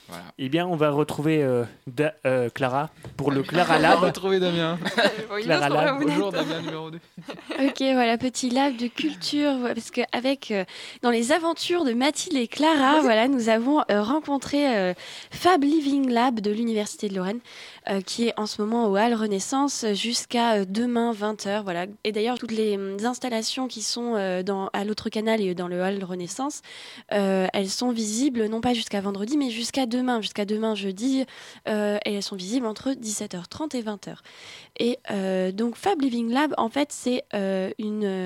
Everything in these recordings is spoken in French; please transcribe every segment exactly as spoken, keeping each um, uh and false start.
Voilà. Eh bien, on va retrouver euh, da- euh, Clara pour le Clara On va Lab. retrouver Damien. Clara Lab. Bonjour Damien numéro deux. Ok, voilà, petit lab de culture, voilà, parce qu'avec euh, dans les aventures de Mathilde et Clara, voilà, nous avons euh, rencontré euh, Fab Living Lab de l'Université de Lorraine, euh, qui est en ce moment au Hall Renaissance jusqu'à euh, demain vingt heures, voilà. Et d'ailleurs, toutes les euh, installations qui sont euh, dans, à l'autre canal et dans le Hall Renaissance, euh, elles sont visibles non pas jusqu'à vendredi, mais jusqu'à demain, jusqu'à demain jeudi, euh, et elles sont visibles entre dix-sept heures trente et vingt heures. Et euh, donc Fab Living Lab, en fait, c'est euh, une, euh,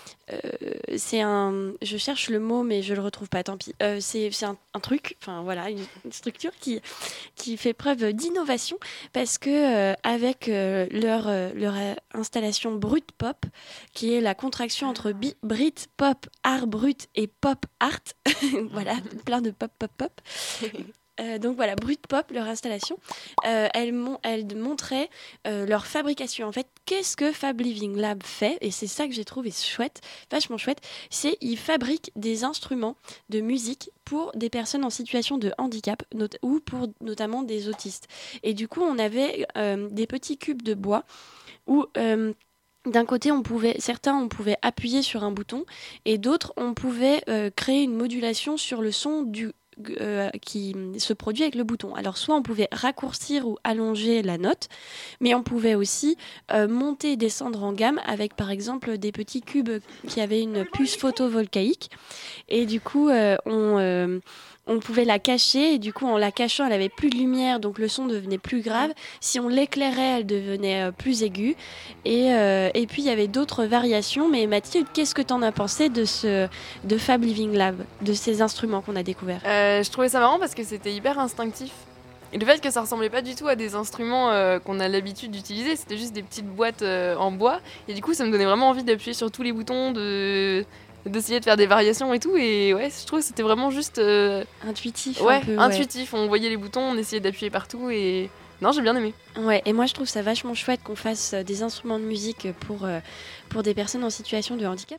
c'est un, je cherche le mot, mais je le retrouve pas. Tant pis. Euh, c'est c'est un, un truc, enfin voilà, une, une structure qui qui fait preuve d'innovation parce que euh, avec euh, leur euh, leur euh, installation Brut Pop, qui est la contraction entre bi- Brit Pop, art brut et pop art, voilà, plein de pop pop pop. Euh, donc voilà, Brut Pop, leur installation, euh, elle, mon- elle montrait euh, leur fabrication. En fait, qu'est-ce que Fab Living Lab fait ? Et c'est ça que j'ai trouvé chouette, vachement chouette. C'est ils fabriquent des instruments de musique pour des personnes en situation de handicap not- ou pour notamment des autistes. Et du coup, on avait euh, des petits cubes de bois où... Euh, d'un côté, on pouvait, certains, on pouvait appuyer sur un bouton et d'autres, on pouvait euh, créer une modulation sur le son du, euh, qui se produit avec le bouton. Alors, soit on pouvait raccourcir ou allonger la note, mais on pouvait aussi euh, monter et descendre en gamme avec, par exemple, des petits cubes qui avaient une puce photovoltaïque. Et du coup, euh, on... Euh, on pouvait la cacher et du coup en la cachant elle avait plus de lumière donc le son devenait plus grave. Si on l'éclairait elle devenait euh, plus aiguë et, euh, et puis il y avait d'autres variations. Mais Mathilde, qu'est-ce que tu en as pensé de, ce, de Fab Living Lab, de ces instruments qu'on a découverts? Euh, je trouvais ça marrant parce que c'était hyper instinctif. Et le fait que ça ressemblait pas du tout à des instruments euh, qu'on a l'habitude d'utiliser, c'était juste des petites boîtes euh, en bois. Et du coup, ça me donnait vraiment envie d'appuyer sur tous les boutons, de d'essayer de faire des variations et tout. Et ouais, je trouve que c'était vraiment juste euh, intuitif. Ouais, un peu, intuitif. Ouais. On voyait les boutons, on essayait d'appuyer partout et non, j'ai bien aimé. Ouais, et moi je trouve ça vachement chouette qu'on fasse euh, des instruments de musique pour, euh, pour des personnes en situation de handicap.